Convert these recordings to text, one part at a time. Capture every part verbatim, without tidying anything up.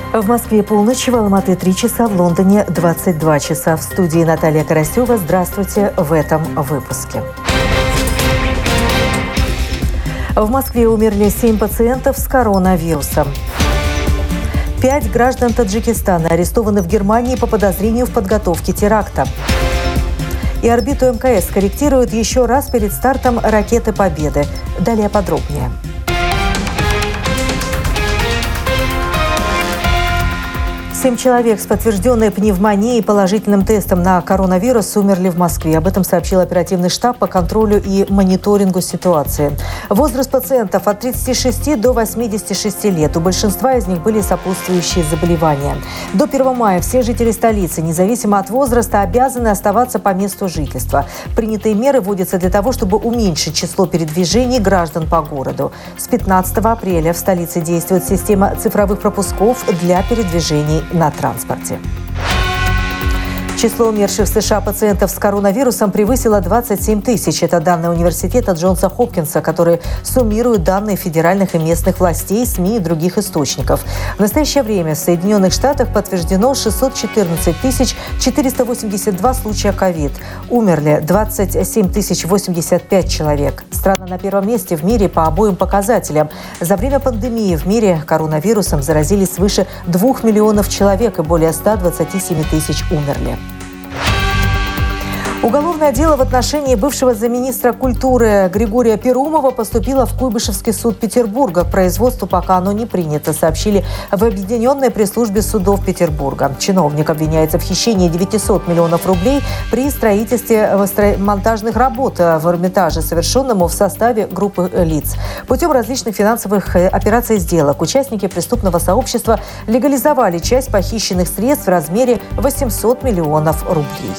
В Москве полночь, в Алматы три часа, в Лондоне двадцать два часа. В студии Наталья Карасева. Здравствуйте в этом выпуске. В Москве умерли семь пациентов с коронавирусом. Пять граждан Таджикистана арестованы в Германии по подозрению в подготовке теракта. И орбиту эм ка эс корректируют еще раз перед стартом ракеты «Победы». Далее подробнее. Семь человек с подтвержденной пневмонией и положительным тестом на коронавирус умерли в Москве. Об этом сообщил оперативный штаб по контролю и мониторингу ситуации. Возраст пациентов от тридцати шести до восьмидесяти шести лет. У большинства из них были сопутствующие заболевания. До первого мая все жители столицы, независимо от возраста, обязаны оставаться по месту жительства. Принятые меры вводятся для того, чтобы уменьшить число передвижений граждан по городу. С пятнадцатого апреля в столице действует система цифровых пропусков для передвижений на транспорте. Число умерших в США пациентов с коронавирусом превысило двадцать семь тысяч. Это данные университета Джонса Хопкинса, которые суммируют данные федеральных и местных властей, СМИ и других источников. В настоящее время в Соединенных Штатах подтверждено шестьсот четырнадцать тысяч четыреста восемьдесят два случая ковид. Умерли двадцать семь тысяч восемьдесят пять человек. Страна на первом месте в мире по обоим показателям. За время пандемии в мире коронавирусом заразились свыше двух миллионов человек и более ста двадцати семи тысяч умерли. Уголовное дело в отношении бывшего замминистра культуры Григория Перумова поступило в Куйбышевский суд Петербурга. К производству пока оно не принято, сообщили в Объединенной пресс-службе судов Петербурга. Чиновник обвиняется в хищении девятисот миллионов рублей при строительстве монтажных работ в Эрмитаже, совершенному в составе группы лиц. Путем различных финансовых операций и сделок участники преступного сообщества легализовали часть похищенных средств в размере восьмисот миллионов рублей.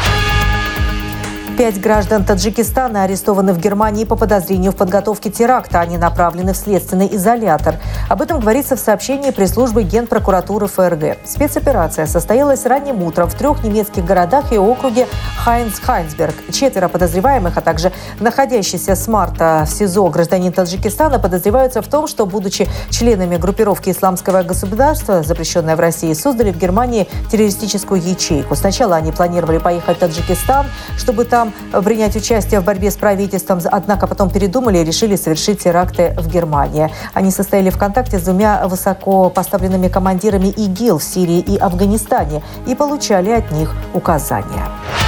Пять граждан Таджикистана арестованы в Германии по подозрению в подготовке теракта. Они направлены в следственный изолятор. Об этом говорится в сообщении пресс-службы Генпрокуратуры эф эр гэ. Спецоперация состоялась ранним утром в трех немецких городах и округе Хайнц-Хайнцберг. Четверо подозреваемых, а также находящийся с марта в СИЗО гражданин Таджикистана подозреваются в том, что, будучи членами группировки «Исламского государства», запрещенной в России, создали в Германии террористическую ячейку. Сначала они планировали поехать в Таджикистан, чтобы там принять участие в борьбе с правительством, однако потом передумали и решили совершить теракты в Германии. Они состояли в контакте с двумя высоко поставленными командирами ИГИЛ в Сирии и Афганистане и получали от них указания.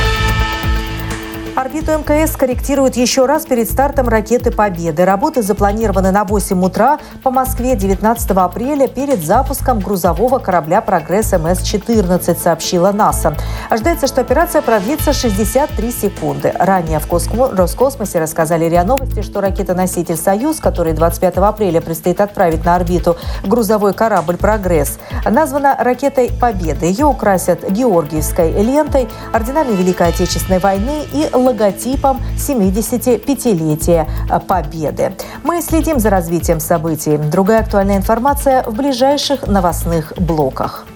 Орбиту эм ка эс корректируют еще раз перед стартом ракеты «Победы». Работы запланированы на восемь утра по Москве девятнадцатого апреля перед запуском грузового корабля «Прогресс эм эс четырнадцать», сообщила НАСА. Ожидается, что операция продлится шестьдесят три секунды. Ранее в Космо... Роскосмосе рассказали РИА Новости, что ракета-носитель «Союз», который двадцать пятого апреля предстоит отправить на орбиту грузовой корабль «Прогресс», названа ракетой «Победы». Ее украсят георгиевской лентой, орденами Великой Отечественной войны и логотипом семидесятипятилетия Победы. Мы следим за развитием событий. Другая актуальная информация в ближайших новостных блоках.